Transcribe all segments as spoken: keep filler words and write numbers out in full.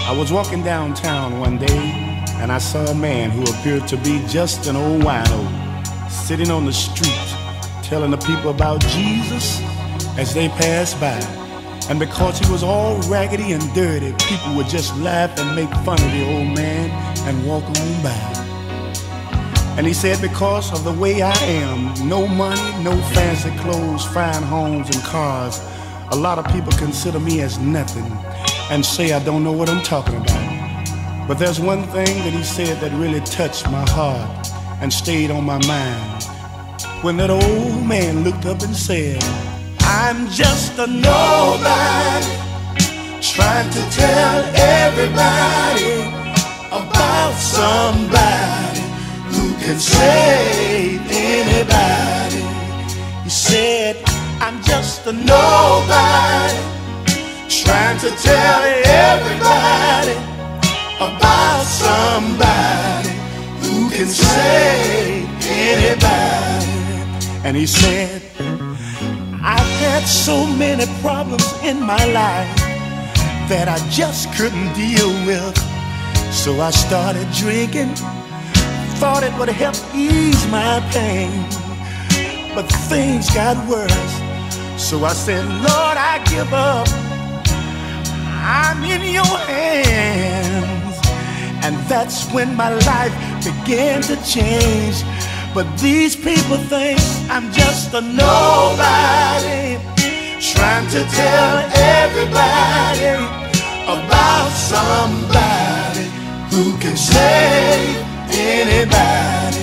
I was walking downtown one day and I saw a man who appeared to be just an old wino sitting on the street telling the people about Jesus as they passed by. And because he was all raggedy and dirty, people would just laugh and make fun of the old man and walk on by. And he said, because of the way I am, no money, no fancy clothes, fine homes and cars, a lot of people consider me as nothing and say I don't know what I'm talking about. But there's one thing that he said that really touched my heart and stayed on my mind. When that old man looked up and said, I'm just a nobody, trying to tell everybody about somebody who can save anybody. He said, I'm just a nobody, trying to tell everybody about somebody who can save anybody. And he said, I've had so many problems in my life that I just couldn't deal with. So I started drinking, thought it would help ease my pain. But things got worse. So I said, Lord, I give up. I'm in your hands. And that's when my life began to change. But these people think I'm just a nobody, trying to tell everybody about somebody who can save anybody.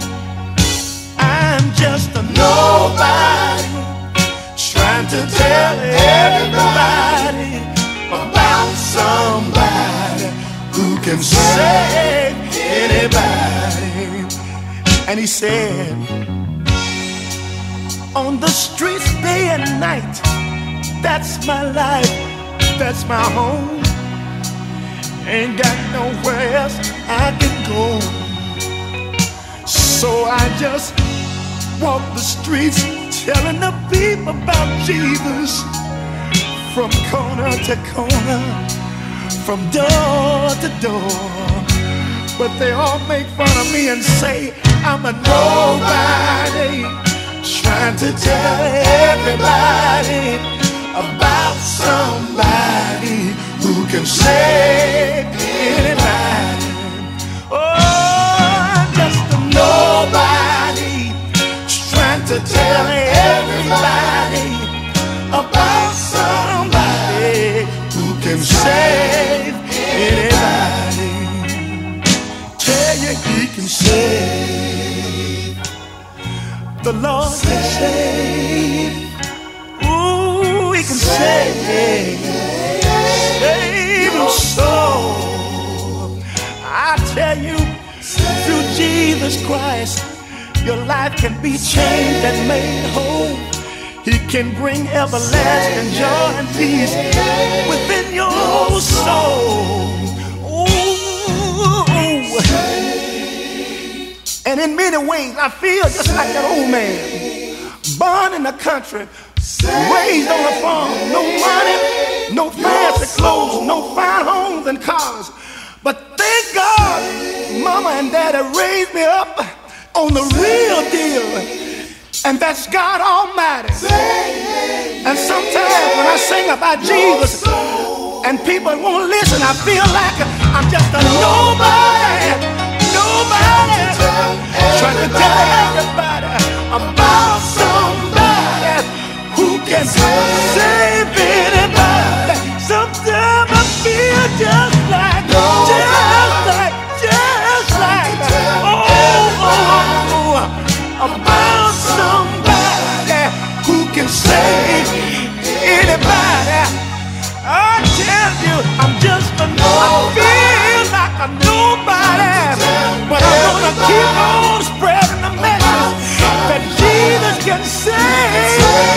I'm just a nobody, trying to tell everybody about somebody who can save anybody. And he said, on the streets day and night, that's my life, that's my home. Ain't got nowhere else I can go. So I just walk the streets telling the people about Jesus, from corner to corner, from door to door. But they all make fun of me and say I'm a nobody, trying to tell everybody about somebody who can save anybody. Oh, I'm just a nobody, trying to tell everybody about somebody who can save anybody. Tell you he can save. The Lord can save. Ooh, he can save. Save your soul. I tell you, through Jesus Christ, your life can be changed and made whole. He can bring everlasting joy and peace within your soul. And in many ways, I feel just like that old man, born in the country, raised on a farm, no money, no fancy clothes, no fine homes and cars. But thank God, Mama and Daddy raised me up on the real deal, and that's God Almighty. And sometimes when I sing about Jesus and people won't listen, I feel like I'm just a nobody. Nobody, trying to tell everybody about somebody who can save anybody. Sometimes I feel just like, just like, just like, oh, oh, oh, about somebody who can save anybody. I tell you, I'm just a nobody. I feel like a nobody. But I'm gonna keep on spreading the message that Jesus can save